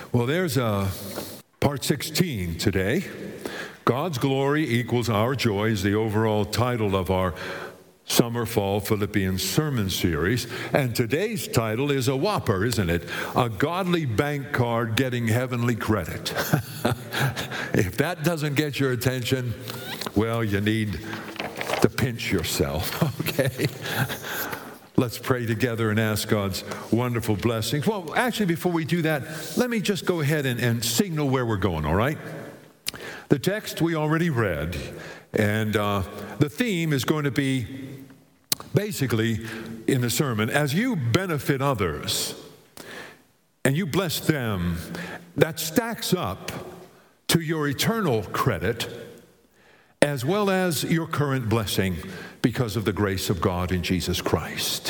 Well, there's part 16 today. God's glory equals our joy is the overall title of our Summer Fall Philippians sermon series. And today's title is a whopper, isn't it? A godly bank card getting heavenly credit. If that doesn't get your attention, well, you need to pinch yourself, okay? Let's pray together and ask God's wonderful blessings. Well, actually, before we do that, let me just go ahead and signal where we're going, all right? The text we already read, and the theme is going to be basically in the sermon, as you benefit others and you bless them, that stacks up to your eternal credit as well as your current blessing because of the grace of God in Jesus Christ.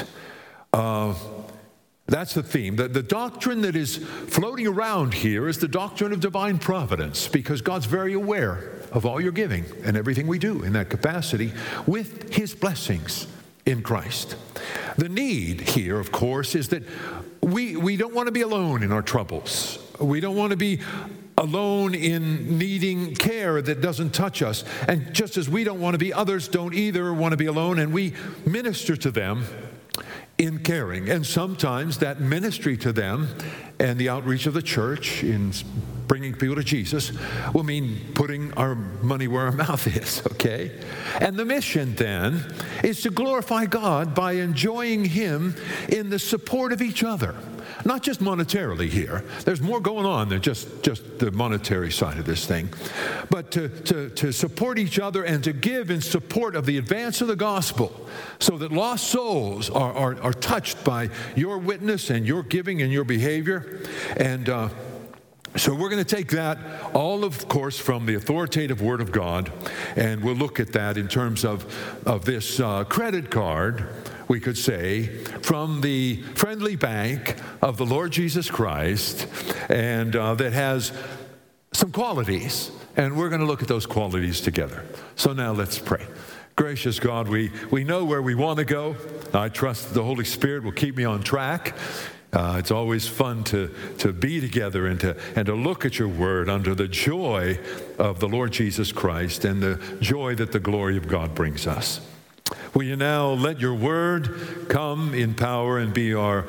That's the theme. The doctrine that is floating around here is the doctrine of divine providence, because God's very aware of all your giving and everything we do in that capacity with His blessings in Christ. The need here, of course, is that we don't want to be alone in our troubles. We don't want to be alone in needing care that doesn't touch us. And just as we don't want to be, others don't either want to be alone, and we minister to them in caring. And sometimes that ministry to them and the outreach of the church in bringing people to Jesus will mean putting our money where our mouth is, okay? And the mission then is to glorify God by enjoying Him in the support of each other. Not just monetarily here. There's more going on than just the monetary side of this thing. But to support each other and to give in support of the advance of the gospel so that lost souls are touched by your witness and your giving and your behavior. And so we're going to take that all, of course, from the authoritative Word of God, and we'll look at that in terms of this credit card, we could say, from the friendly bank of the Lord Jesus Christ, and that has some qualities, and we're going to look at those qualities together. So now let's pray. Gracious God, we know where we want to go. I trust the Holy Spirit will keep me on track. It's always fun to be together and to look at your word under the joy of the Lord Jesus Christ and the joy that the glory of God brings us. Will you now let your word come in power and be our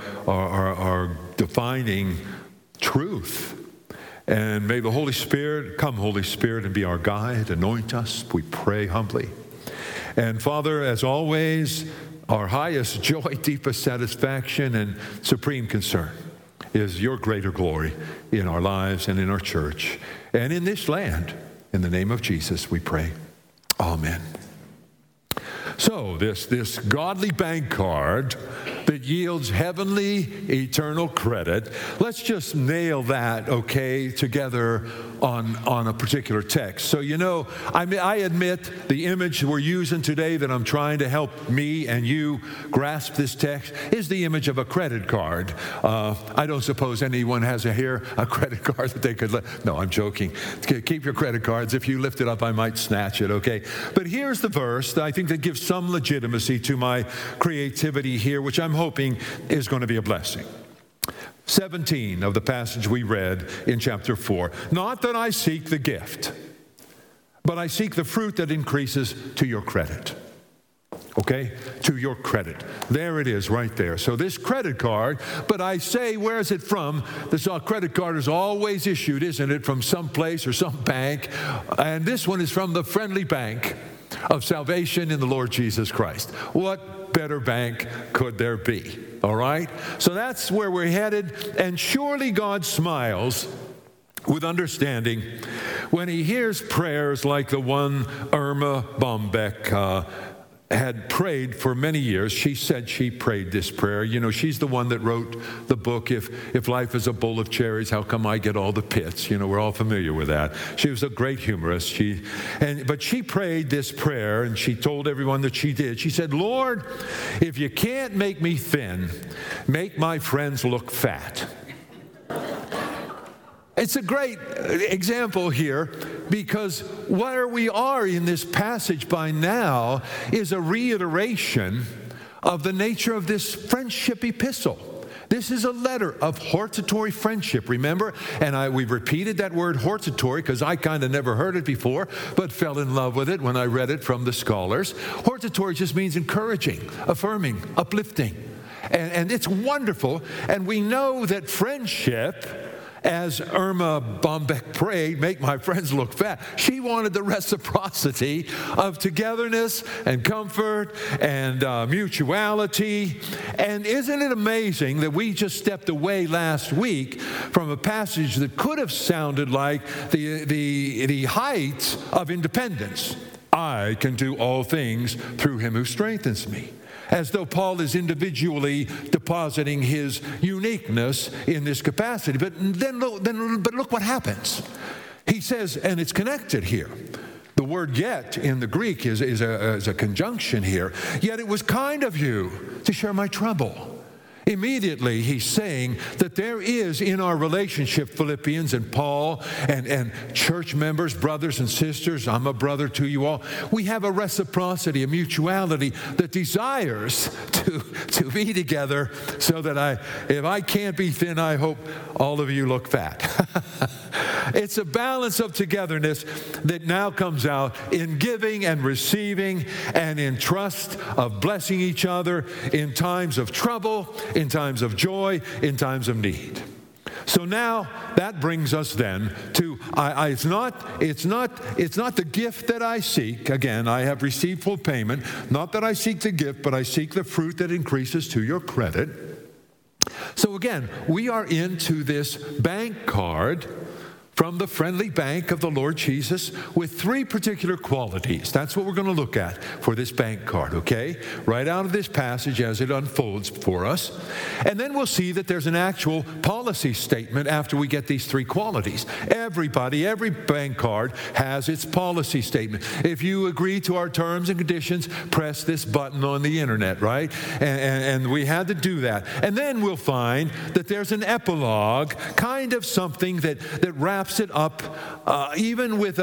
defining truth? And may the Holy Spirit, come Holy Spirit, and be our guide, anoint us, we pray humbly. And Father, as always, our highest joy, deepest satisfaction, and supreme concern is your greater glory in our lives and in our church and in this land. In the name of Jesus, we pray. Amen. So this godly bank card that yields heavenly eternal credit, let's just nail that, okay, together on a particular text. So, I admit the image we're using today that I'm trying to help me and you grasp this text is the image of a credit card. I don't suppose anyone has a credit card that they could No, I'm joking. Keep your credit cards. If you lift it up, I might snatch it, okay? But here's the verse that I think that gives some legitimacy to my creativity here, which I'm hoping is going to be a blessing. 17 of the passage we read in chapter 4. Not that I seek the gift, but I seek the fruit that increases to your credit. Okay? To your credit. There it is right there. So this credit card, but I say, where is it from? This credit card is always issued, isn't it, from some place or some bank. And this one is from the friendly bank of salvation in the Lord Jesus Christ. What better bank could there be? All right? So that's where we're headed. And surely God smiles with understanding when He hears prayers like the one Irma Bombeck had prayed for many years. She said she prayed this prayer. She's the one that wrote the book, If Life is a Bowl of Cherries, How Come I Get All the Pits? We're all familiar with that. She was a great humorist. But she prayed this prayer, and she told everyone that she did. She said, Lord, if you can't make me thin, make my friends look fat. It's a great example here because where we are in this passage by now is a reiteration of the nature of this friendship epistle. This is a letter of hortatory friendship, remember? And we've repeated that word hortatory because I kind of never heard it before, but fell in love with it when I read it from the scholars. Hortatory just means encouraging, affirming, uplifting. And it's wonderful. And we know that friendship, as Irma Bombeck prayed, make my friends look fat. She wanted the reciprocity of togetherness and comfort and mutuality. And isn't it amazing that we just stepped away last week from a passage that could have sounded like the height of independence? I can do all things through him who strengthens me. As though Paul is individually depositing his uniqueness in this capacity. But look what happens. He says, and it's connected here. The word yet in the Greek is a conjunction here. Yet it was kind of you to share my trouble. Immediately, he's saying that there is in our relationship, Philippians and Paul and church members, brothers and sisters, I'm a brother to you all, we have a reciprocity, a mutuality that desires to be together so that if I can't be thin, I hope all of you look fat. It's a balance of togetherness that now comes out in giving and receiving and in trust of blessing each other in times of trouble, in times of joy, in times of need. So now that brings us then to, it's not the gift that I seek. Again, I have received full payment. Not that I seek the gift, but I seek the fruit that increases to your credit. So again, we are into this bank card from the friendly bank of the Lord Jesus with three particular qualities. That's what we're going to look at for this bank card, okay? Right out of this passage as it unfolds for us. And then we'll see that there's an actual policy statement after we get these three qualities. Every bank card has its policy statement. If you agree to our terms and conditions, press this button on the internet, right? And we had to do that. And then we'll find that there's an epilogue, kind of something that wraps it up, even with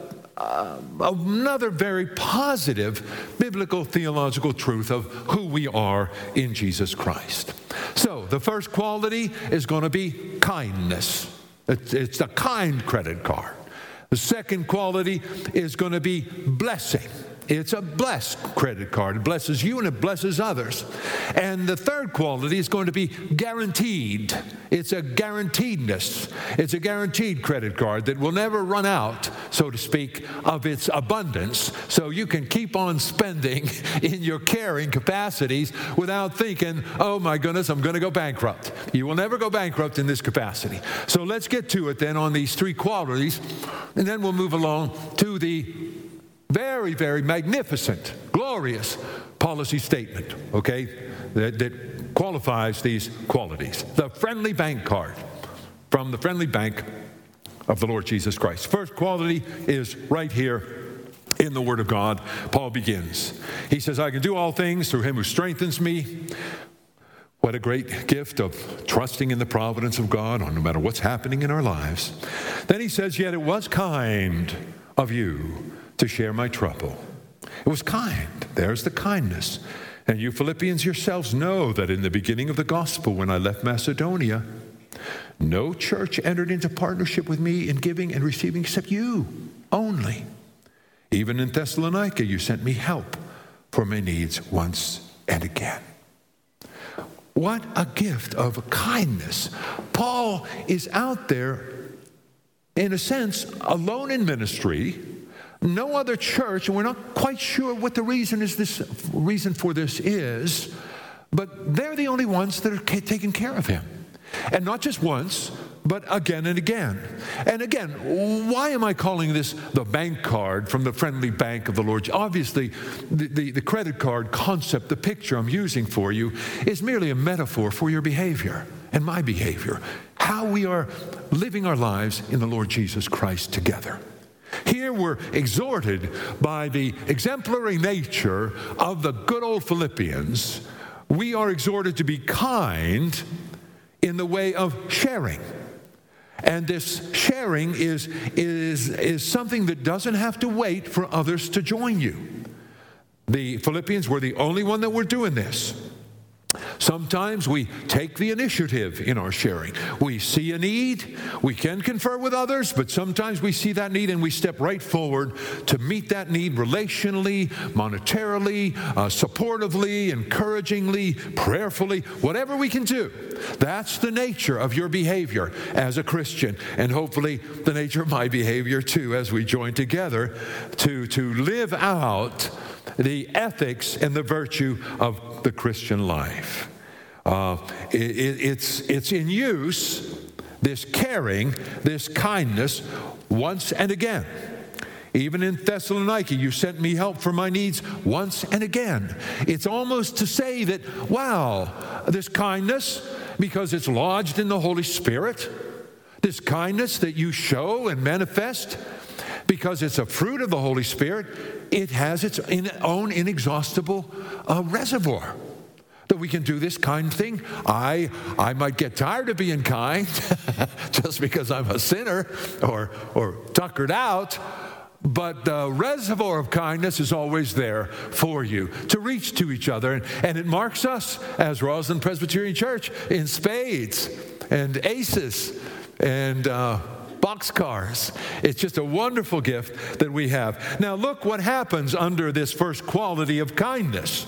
another very positive biblical theological truth of who we are in Jesus Christ. So the first quality is going to be kindness. It's a kind credit card. The second quality is going to be blessing. It's a blessed credit card. It blesses you and it blesses others. And the third quality is going to be guaranteed. It's a guaranteedness. It's a guaranteed credit card that will never run out, so to speak, of its abundance. So you can keep on spending in your carrying capacities without thinking, oh my goodness, I'm going to go bankrupt. You will never go bankrupt in this capacity. So let's get to it then on these three qualities, and then we'll move along to the very, very magnificent, glorious policy statement, okay, that qualifies these qualities. The friendly bank card from the friendly bank of the Lord Jesus Christ. First quality is right here in the Word of God. Paul begins. He says, I can do all things through him who strengthens me. What a great gift of trusting in the providence of God no matter what's happening in our lives. Then he says, yet it was kind of you to share my trouble. It was kind. There's the kindness. And you Philippians yourselves know that in the beginning of the gospel, when I left Macedonia, no church entered into partnership with me in giving and receiving except you only. Even in Thessalonica, you sent me help for my needs once and again. What a gift of kindness. Paul is out there, in a sense, alone in ministry. No other church, and we're not quite sure what the reason for this is, but they're the only ones that are taking care of him. And not just once, but again and again. And again, why am I calling this the bank card from the friendly bank of the Lord? Obviously, the credit card concept, the picture I'm using for you, is merely a metaphor for your behavior and my behavior, how we are living our lives in the Lord Jesus Christ together. Here we're exhorted by the exemplary nature of the good old Philippians. We are exhorted to be kind in the way of sharing. And this sharing is something that doesn't have to wait for others to join you. The Philippians were the only one that were doing this. Sometimes we take the initiative in our sharing. We see a need, we can confer with others, but sometimes we see that need and we step right forward to meet that need relationally, monetarily, supportively, encouragingly, prayerfully, whatever we can do. That's the nature of your behavior as a Christian, and hopefully the nature of my behavior too, as we join together to live out the ethics and the virtue of the Christian life. It's in use, this caring, this kindness, once and again. Even in Thessalonica, you sent me help for my needs once and again. It's almost to say that, wow, this kindness, because it's lodged in the Holy Spirit, this kindness that you show and manifest, because it's a fruit of the Holy Spirit, it has its own inexhaustible reservoir that we can do this kind thing. I might get tired of being kind just because I'm a sinner or tuckered out, but the reservoir of kindness is always there for you to reach to each other. And it marks us as Roslyn Presbyterian Church in spades and aces and boxcars. It's just a wonderful gift that we have. Now look what happens under this first quality of kindness.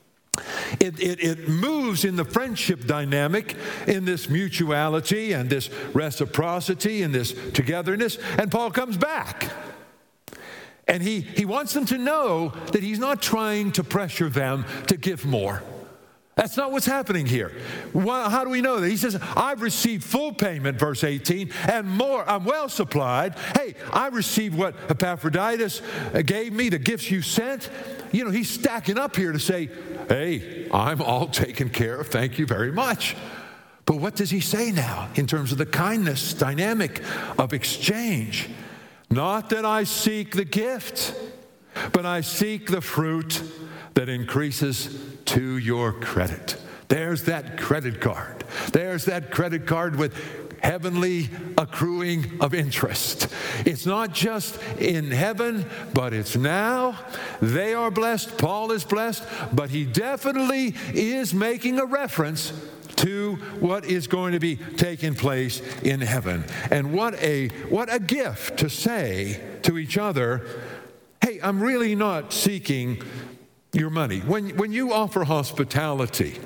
It moves in the friendship dynamic, in this mutuality and this reciprocity and this togetherness. And Paul comes back. And he wants them to know that he's not trying to pressure them to give more. That's not what's happening here. How do we know that? He says, I've received full payment, verse 18, and more. I'm well supplied. Hey, I received what Epaphroditus gave me, the gifts you sent. You know, he's stacking up here to say, hey, I'm all taken care of. Thank you very much. But what does he say now in terms of the kindness dynamic of exchange? Not that I seek the gift, but I seek the fruit that increases to your credit. There's that credit card. There's that credit card with heavenly accruing of interest. It's not just in heaven, but it's now. They are blessed. Paul is blessed, but he definitely is making a reference to what is going to be taking place in heaven. And what a gift to say to each other, hey, I'm really not seeking your money. When you offer hospitality,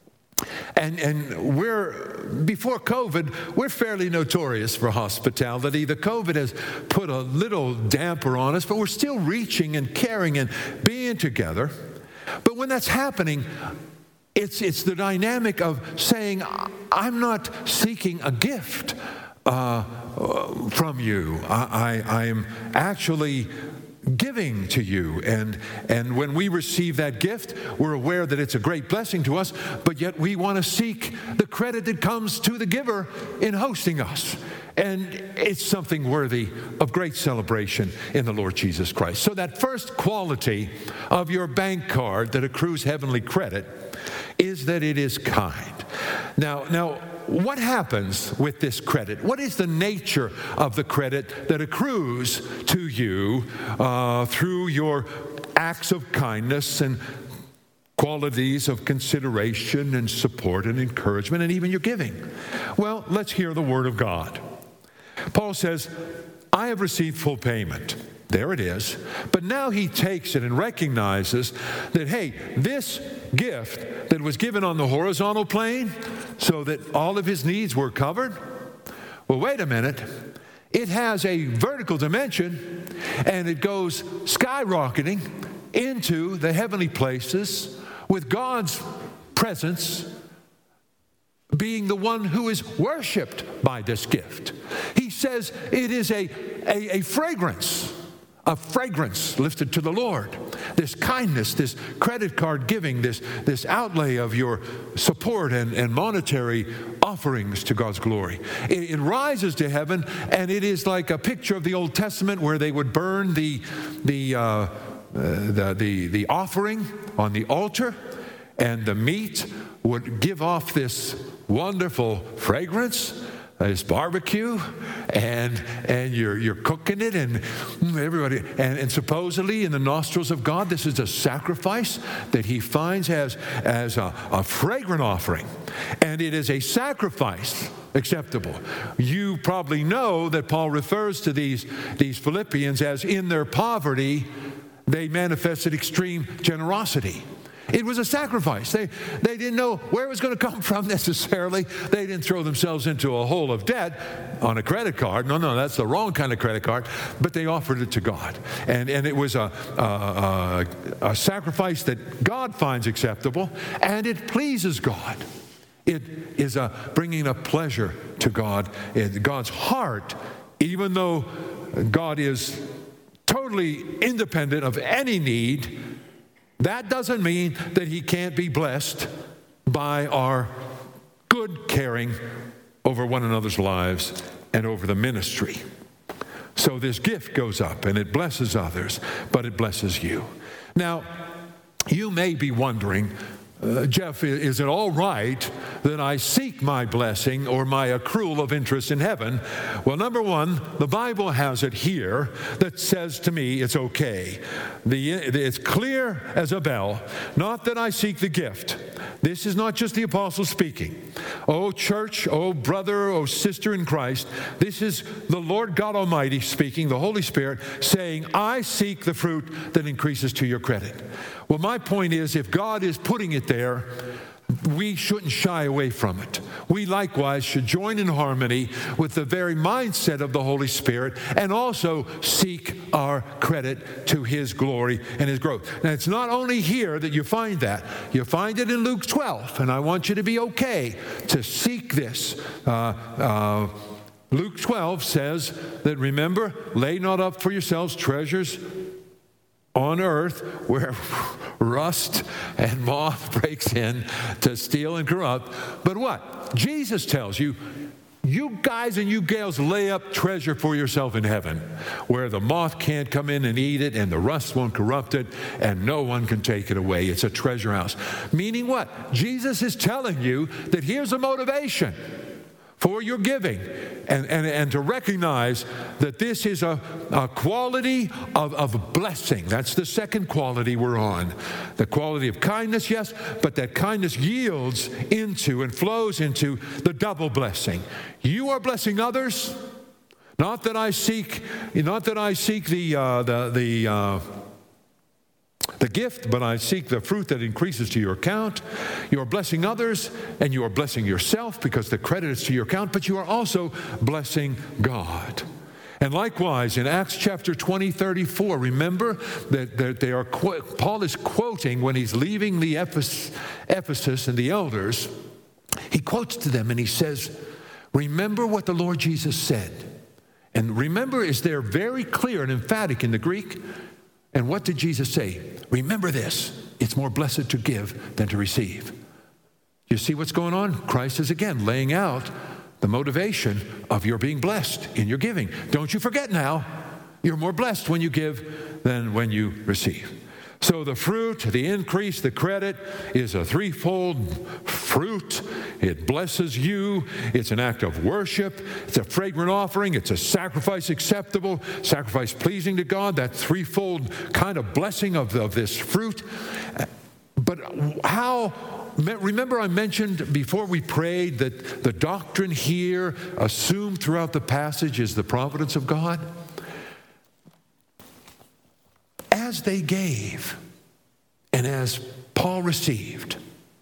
and before COVID, we're fairly notorious for hospitality. The COVID has put a little damper on us, but we're still reaching and caring and being together. But when that's happening, it's the dynamic of saying, I'm not seeking a gift from you. I am actually giving to you, and when we receive that gift, we're aware that it's a great blessing to us, but yet we want to seek the credit that comes to the giver in hosting us. And it's something worthy of great celebration in the Lord Jesus Christ. So that first quality of your bank card that accrues heavenly credit is that it is kind. Now, what happens with this credit? What is the nature of the credit that accrues to you through your acts of kindness and qualities of consideration and support and encouragement and even your giving? Well, let's hear the word of God. Paul says, I have received full payment. There it is. But now he takes it and recognizes that, hey, this gift that was given on the horizontal plane so that all of his needs were covered, well, wait a minute. It has a vertical dimension, and it goes skyrocketing into the heavenly places with God's presence being the one who is worshiped by this gift. He says it is a fragrance lifted to the Lord. This kindness, this credit card giving, this outlay of your support and monetary offerings to God's glory. It rises to heaven, and it is like a picture of the Old Testament where they would burn the offering on the altar, and the meat would give off this wonderful fragrance this barbecue, and you're cooking it, and everybody, and supposedly in the nostrils of God, this is a sacrifice that He finds as a fragrant offering, and it is a sacrifice acceptable. You probably know that Paul refers to these Philippians as in their poverty they manifested extreme generosity. It was a sacrifice. They didn't know where it was going to come from necessarily. They didn't throw themselves into a hole of debt on a credit card. No, that's the wrong kind of credit card. But they offered it to God. And it was a sacrifice that God finds acceptable, and it pleases God. It is bringing a pleasure to God. God's heart, even though God is totally independent of any need, that doesn't mean that He can't be blessed by our good caring over one another's lives and over the ministry. So this gift goes up and it blesses others, but it blesses you. Now, you may be wondering, Jeff, is it all right that I seek my blessing or my accrual of interest in heaven? Well, number one, the Bible has it here that says to me it's okay. It's clear as a bell, not that I seek the gift. This is not just the apostle speaking. Oh, church, oh, brother, oh, sister in Christ, this is the Lord God Almighty speaking, the Holy Spirit, saying, I seek the fruit that increases to your credit. Well, my point is, if God is putting it there, we shouldn't shy away from it. We likewise should join in harmony with the very mindset of the Holy Spirit and also seek our credit to His glory and His growth. Now, it's not only here that you find that. You find it in Luke 12, and I want you to be okay to seek this. Luke 12 says that, remember, lay not up for yourselves treasures on earth where rust and moth breaks in to steal and corrupt. But what? Jesus tells you, you guys and you gals lay up treasure for yourself in heaven where the moth can't come in and eat it and the rust won't corrupt it and no one can take it away. It's a treasure house. Meaning what? Jesus is telling you that here's a motivation for your giving, and to recognize that this is a quality of blessing. That's the second quality we're on. The quality of kindness, yes, but that kindness yields into and flows into the double blessing. You are blessing others, not that I seek the gift, but I seek the fruit that increases to your account. You are blessing others, and you are blessing yourself because the credit is to your account, but you are also blessing God. And likewise, in Acts chapter 20, 34, remember that Paul is quoting when he's leaving the Ephesus and the elders. He quotes to them and he says, remember what the Lord Jesus said. And remember is there very clear and emphatic in the Greek. And what did Jesus say? Remember this, it's more blessed to give than to receive. You see what's going on? Christ is again laying out the motivation of your being blessed in your giving. Don't you forget now, you're more blessed when you give than when you receive. So the fruit, the increase, the credit is a threefold fruit. It blesses you. It's an act of worship. It's a fragrant offering. It's a sacrifice acceptable, sacrifice pleasing to God, that threefold kind of blessing of this fruit. But how? Remember I mentioned before we prayed that the doctrine here assumed throughout the passage is the providence of God? As they gave and as Paul received,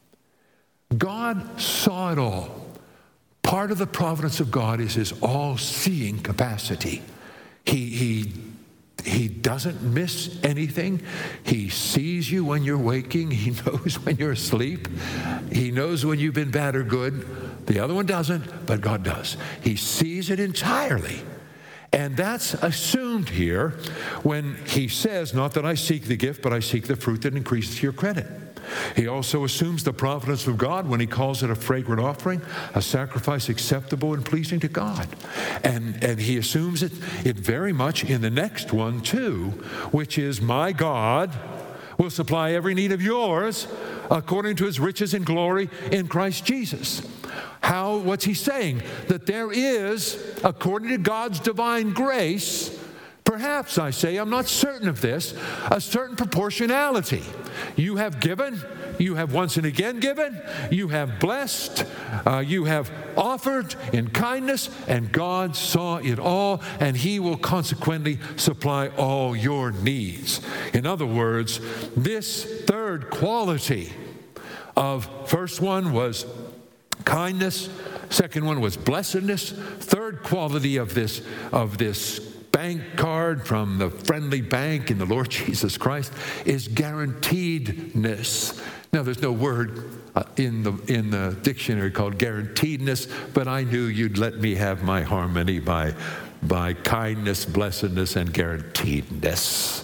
God saw it all. Part of the providence of God is His all-seeing capacity. He doesn't miss anything. He sees you when you're waking. He knows when you're asleep. He knows when you've been bad or good. The other one doesn't, but God does. He sees it entirely. And that's assumed here when he says, not that I seek the gift, but I seek the fruit that increases your credit. He also assumes the providence of God when he calls it a fragrant offering, a sacrifice acceptable and pleasing to God. And he assumes it very much in the next one too, which is my God will supply every need of yours according to his riches and glory in Christ Jesus. What's he saying? That there is, according to God's divine grace, perhaps, I say, I'm not certain of this, a certain proportionality. You have given, you have once and again given, you have blessed, you have offered in kindness, and God saw it all, and he will consequently supply all your needs. In other words, this third quality of first one was kindness, second one was blessedness, third quality of this bank card from the friendly bank in the Lord Jesus Christ is guaranteedness. Now, there's no word in the dictionary called guaranteedness, but I knew you'd let me have my harmony by kindness, blessedness, and guaranteedness.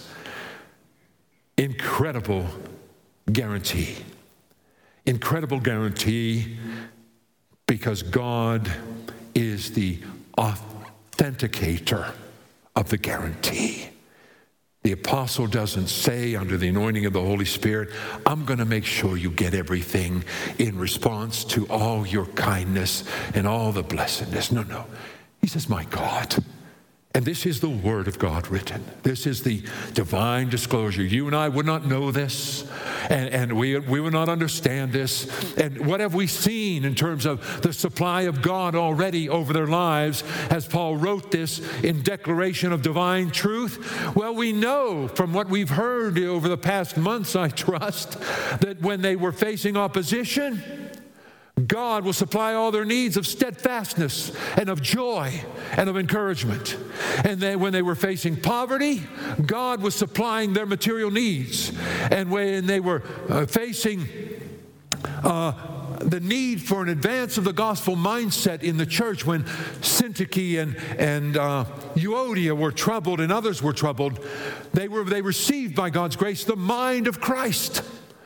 Incredible guarantee. Incredible guarantee, because God is the authenticator of the guarantee. The apostle doesn't say under the anointing of the Holy Spirit, I'm going to make sure you get everything in response to all your kindness and all the blessedness. No. He says, my God. And this is the word of God written. This is the divine disclosure. You and I would not know this, and we would not understand this. And what have we seen in terms of the supply of God already over their lives as Paul wrote this in declaration of divine truth? Well, we know from what we've heard over the past months, I trust, that when they were facing opposition, God will supply all their needs of steadfastness and of joy and of encouragement. And then when they were facing poverty, God was supplying their material needs. And when they were facing the need for an advance of the gospel mindset in the church, when Syntyche and Euodia were troubled and others were troubled, they received by God's grace the mind of Christ.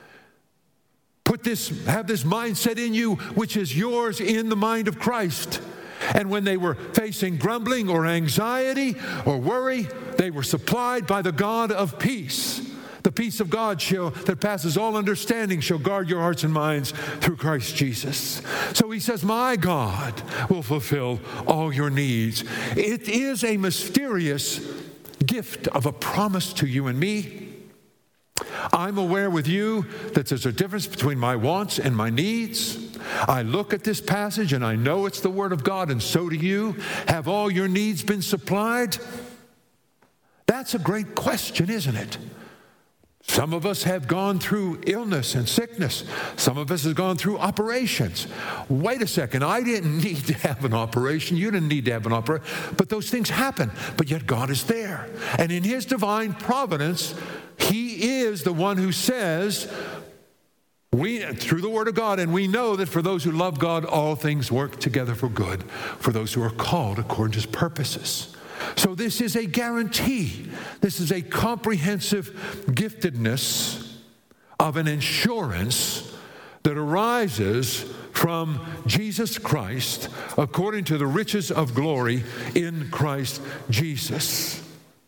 Have this mindset in you, which is yours in the mind of Christ. And when they were facing grumbling or anxiety or worry, they were supplied by the God of peace. The peace of God that passes all understanding shall guard your hearts and minds through Christ Jesus. So he says, my God will fulfill all your needs. It is a mysterious gift of a promise to you and me. I'm aware with you that there's a difference between my wants and my needs. I look at this passage and I know it's the Word of God, and so do you. Have all your needs been supplied? That's a great question, isn't it? Some of us have gone through illness and sickness. Some of us have gone through operations. Wait a second, I didn't need to have an operation. You didn't need to have an operation. But those things happen. But yet God is there. And in his divine providence, he is the one who says, through the Word of God, and we know that for those who love God, all things work together for good, for those who are called according to his purposes. So this is a guarantee. This is a comprehensive giftedness of an insurance that arises from Jesus Christ according to the riches of glory in Christ Jesus.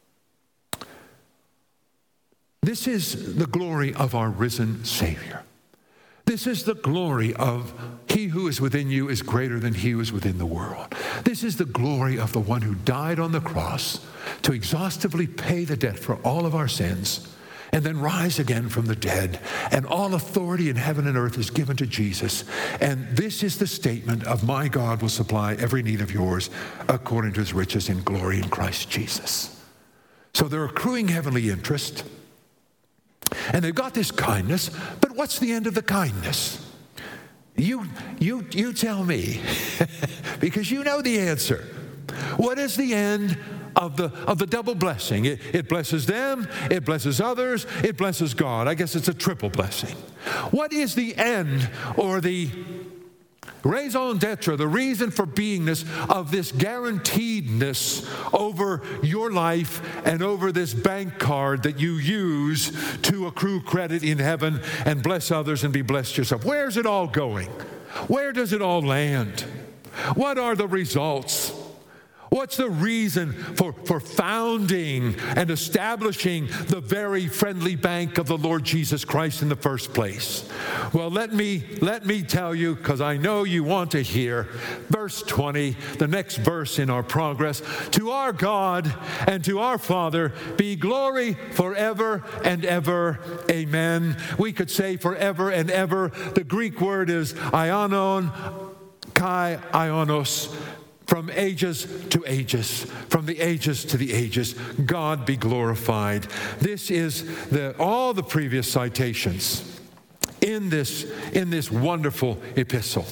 This is the glory of our risen Savior. This is the glory of he who is within you is greater than he who is within the world. This is the glory of the one who died on the cross to exhaustively pay the debt for all of our sins and then rise again from the dead. And all authority in heaven and earth is given to Jesus. And this is the statement of my God will supply every need of yours according to his riches in glory in Christ Jesus. So they're accruing heavenly interest. And they've got this kindness, but what's the end of the kindness? You tell me, because you know the answer. What is the end of the double blessing? It blesses them, it blesses others, it blesses God. I guess it's a triple blessing. What is the end, or the raison d'etre, the reason for beingness of this guaranteedness over your life and over this bank card that you use to accrue credit in heaven and bless others and be blessed yourself? Where's it all going? Where does it all land? What are the results? What's the reason for founding and establishing the very friendly bank of the Lord Jesus Christ in the first place? Well, let me tell you, because I know you want to hear. Verse 20, the next verse in our progress. To our God and to our Father be glory forever and ever. Amen. We could say forever and ever. The Greek word is ionon, kai ionos. From ages to ages, from the ages to the ages, God be glorified. This is all the previous citations in this wonderful epistle.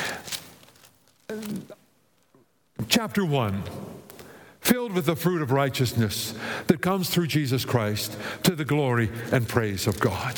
Chapter 1, filled with the fruit of righteousness that comes through Jesus Christ to the glory and praise of God.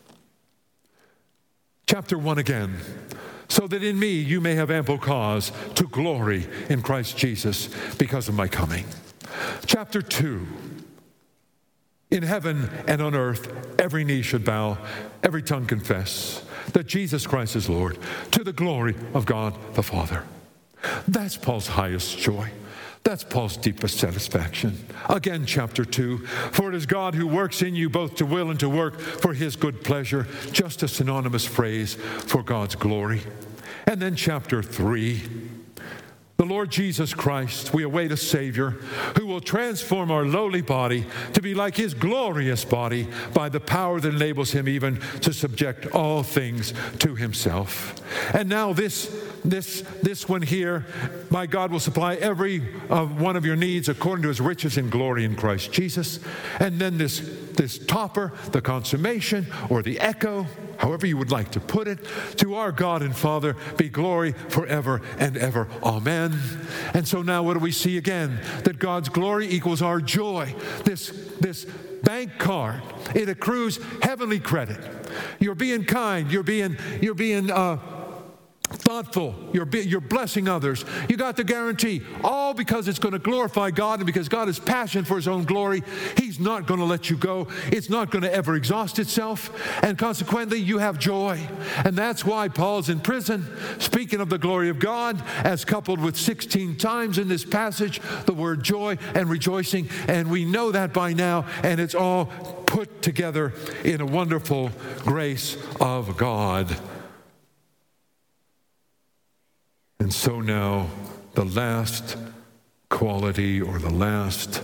Chapter 1 again. So that in me you may have ample cause to glory in Christ Jesus because of my coming. Chapter 2. In heaven and on earth, every knee should bow, every tongue confess that Jesus Christ is Lord, to the glory of God the Father. That's Paul's highest joy. That's Paul's deepest satisfaction. Again, chapter 2, for it is God who works in you both to will and to work for his good pleasure, just a synonymous phrase for God's glory. And then chapter 3, the Lord Jesus Christ, we await a Savior who will transform our lowly body to be like his glorious body by the power that enables him even to subject all things to himself. And now this one here, my God will supply every one of your needs according to his riches in glory in Christ Jesus. And then this topper, the consummation or the echo, however you would like to put it, to our God and Father be glory forever and ever. Amen. And so now what do we see again? That God's glory equals our joy. This bank card, it accrues heavenly credit. You're being kind. You're being thoughtful, you're blessing others. You got the guarantee, all because it's going to glorify God, and because God is passionate for his own glory. He's not going to let you go. It's not going to ever exhaust itself, and consequently you have joy. And that's why Paul's in prison, speaking of the glory of God, as coupled with 16 times in this passage the word joy and rejoicing, and we know that by now, and it's all put together in a wonderful grace of God. And so now, the last quality or the last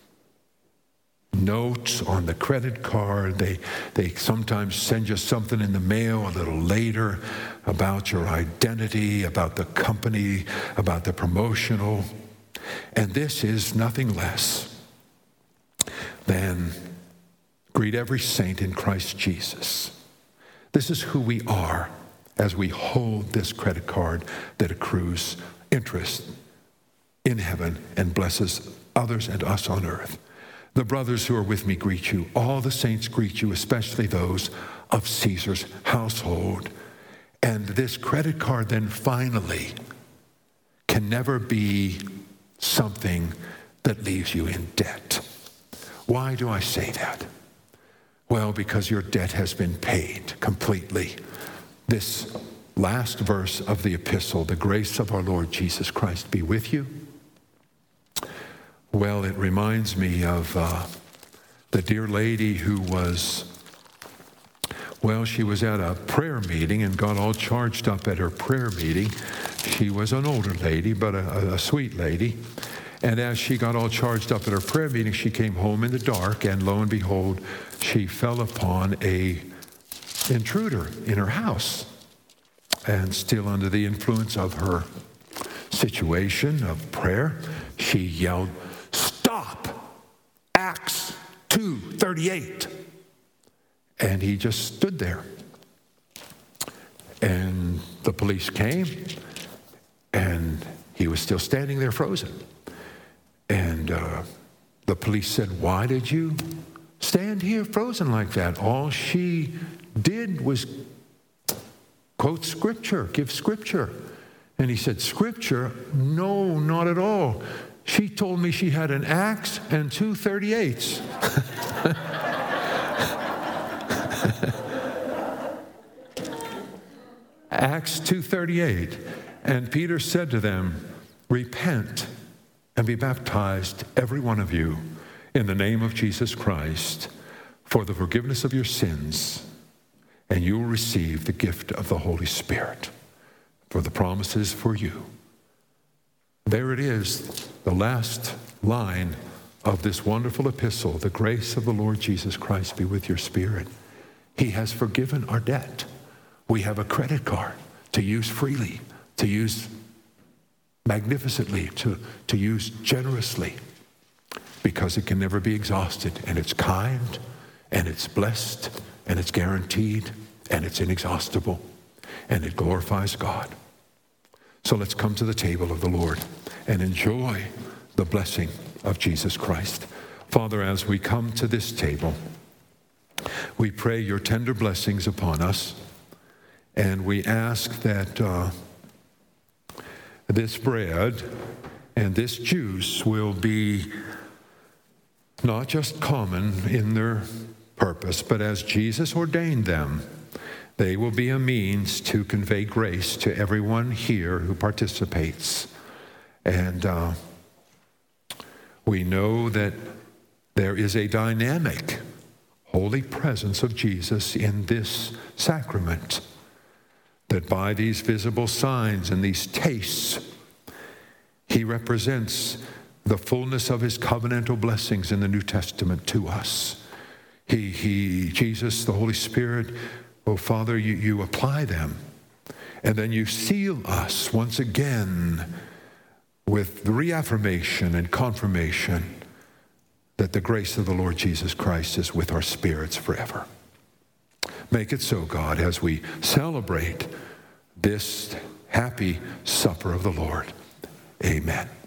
notes on the credit card, they sometimes send you something in the mail a little later about your identity, about the company, about the promotional. And this is nothing less than greet every saint in Christ Jesus. This is who we are as we hold this credit card that accrues interest in heaven and blesses others and us on earth. The brothers who are with me greet you. All the saints greet you, especially those of Caesar's household. And this credit card then finally can never be something that leaves you in debt. Why do I say that? Well, because your debt has been paid completely. This last verse of the epistle, the grace of our Lord Jesus Christ be with you. Well, it reminds me of the dear lady who she was at a prayer meeting and got all charged up at her prayer meeting. She was an older lady, but a sweet lady. And as she got all charged up at her prayer meeting, she came home in the dark, and lo and behold, she fell upon a intruder in her house. And still under the influence of her situation of prayer, she yelled, "Stop! Acts 2:38. And he just stood there. And the police came, and he was still standing there frozen. And the police said, "Why did you stand here frozen like that?" All she did was quote Scripture, give Scripture. And he said, "Scripture? No, not at all. She told me she had an axe and 238s. Acts 2:38. And Peter said to them, "Repent and be baptized, every one of you, in the name of Jesus Christ for the forgiveness of your sins, and you will receive the gift of the Holy Spirit, for the promises for you. There it is, the last line of this wonderful epistle. The grace of the Lord Jesus Christ be with your spirit. He has forgiven our debt. We have a credit card to use freely, to use magnificently, to use generously, because it can never be exhausted, and it's kind, and it's blessed, and it's guaranteed, and it's inexhaustible, and it glorifies God. So let's come to the table of the Lord and enjoy the blessing of Jesus Christ. Father, as we come to this table, we pray your tender blessings upon us, and we ask that this bread and this juice will be not just common in their purpose, but as Jesus ordained them, they will be a means to convey grace to everyone here who participates. And we know that there is a dynamic, holy presence of Jesus in this sacrament, that by these visible signs and these tastes, he represents the fullness of his covenantal blessings in the New Testament to us. Jesus, the Holy Spirit, oh Father, you apply them, and then you seal us once again with the reaffirmation and confirmation that the grace of the Lord Jesus Christ is with our spirits forever. Make it so, God, as we celebrate this happy supper of the Lord. Amen.